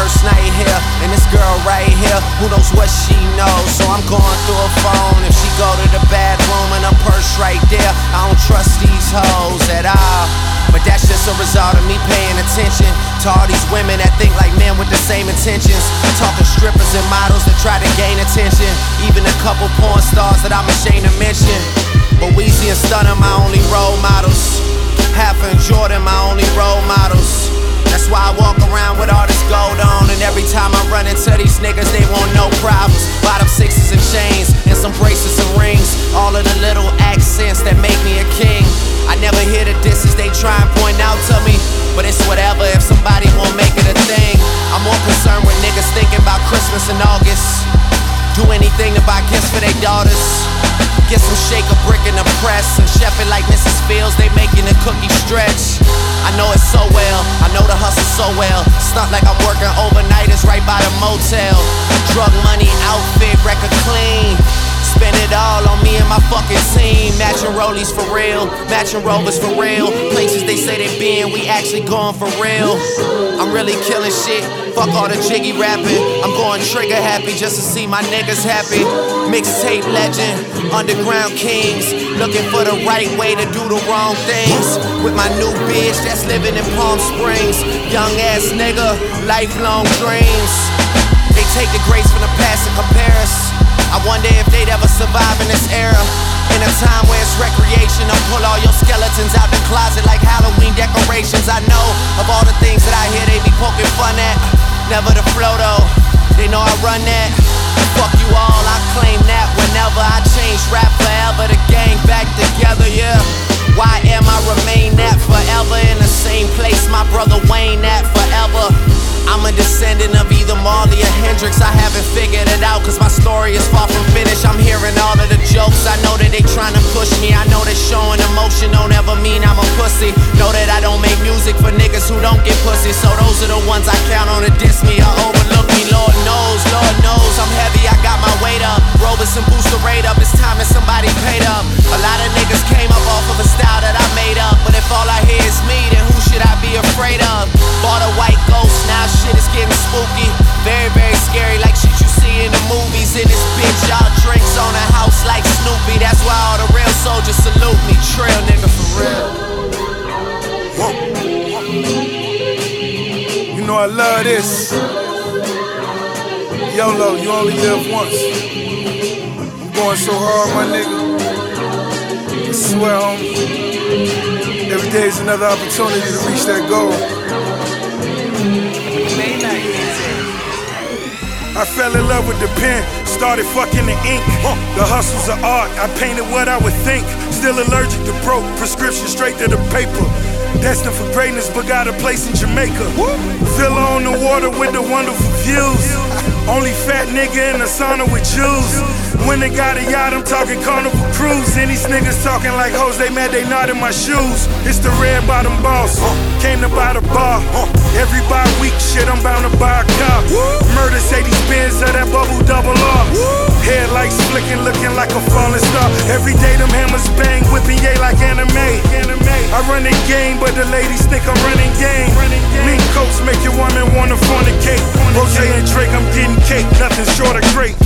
first night here, and this girl right here, who knows what she knows? So I'm going through her phone. If she go to the bathroom and her purse right there, I don't trust these hoes at all. But that's just a result of me paying attention to all these women that think like men with the same intentions. Talking strippers and models that try to gain attention. Even a couple porn stars that I'm ashamed to mention. But Weezy and Stunner my only role models. Halfa and Jordan my only role models. That's why I walk around with all this gold on. And every time I run into these niggas, they want no problems. Bottom sixes and chains, and some bracelets and rings. All of the little accents that make me a king. I never hear the disses they try and point out to me. But it's whatever if somebody won't make it a thing. I'm more concerned with niggas thinking about Christmas in August. Do anything to buy gifts for their daughters. Get some shake a brick in the press and chef it like Mrs. Fields, they making the cookie stretch. I know it so well, I know the hustle so well. It's not like I'm working overnighters right by the motel. Drug money, outfit, record clean. Spend it all on me and my fucking team. Matching rollies for real, matching rovers for real. Places they say they been, we actually going for real. I'm really killing shit, fuck all the jiggy rapping. I'm going trigger happy just to see my niggas happy. Mixtape legend, underground kings. Looking for the right way to do the wrong things. With my new bitch that's living in Palm Springs. Young ass nigga, lifelong dreams. They take the grace from the past and compare us. I wonder if they'd ever survive in this era. In a time where it's recreation, I'll pull all your skeletons out the closet like Halloween decorations. I know of all the things that I hear they be poking fun at. Never the flow though, they know I run that. Fuck you all, I claim that whenever I change rap forever, the gang back together, yeah. Why am I remain that forever in the same place my brother Wayne at forever? I'm a descendant of either Marley or Hendrix. I haven't figured it out cause my story is far from finished. I'm hearing all of the jokes, I know that they trying to push me. I know that showing emotion don't ever mean I'm a pussy. Know that I don't make music for niggas who don't get pussy. So those are the ones I count on to diss me or overlook me. Lord knows I'm heavy, I got my weight up. Robinson boost the rate up, it's time that somebody paid up. A lot of niggas came up off of a style that I made up. But if all I hear is me, then who should I be afraid of? Bought a white ghost, now shit is getting spooky. Very, very scary, like shit you see in the movies. In this bitch, y'all drinks on a house like Snoopy. That's why all the real soldiers salute me. Trail nigga for real. You know I love this. YOLO, you only live once. I'm going so hard, my nigga. I swear, homie. Every day is another opportunity to reach that goal. I fell in love with the pen, started fucking the ink. The hustle's of art, I painted what I would think. Still allergic to broke, prescription straight to the paper. Destined for greatness, but got a place in Jamaica. Villa on the water with the wonderful views. Only fat nigga in the sauna with Jews. When they got a yacht, I'm talking Carnival Cruise. And these niggas talking like hoes, they mad they not in my shoes. It's the red bottom boss, came to buy the bar. Every bi-week shit, I'm bound to buy a car. Murder say these Benz of that bubble double R. Headlights flicking, looking like a falling star. Every day them hammers bang, whipping yay like anime. I run the game, but the ladies think I'm running game. Mink coats make your woman wanna fornicate. Rosé and Drake, I'm getting cake, nothing short of great.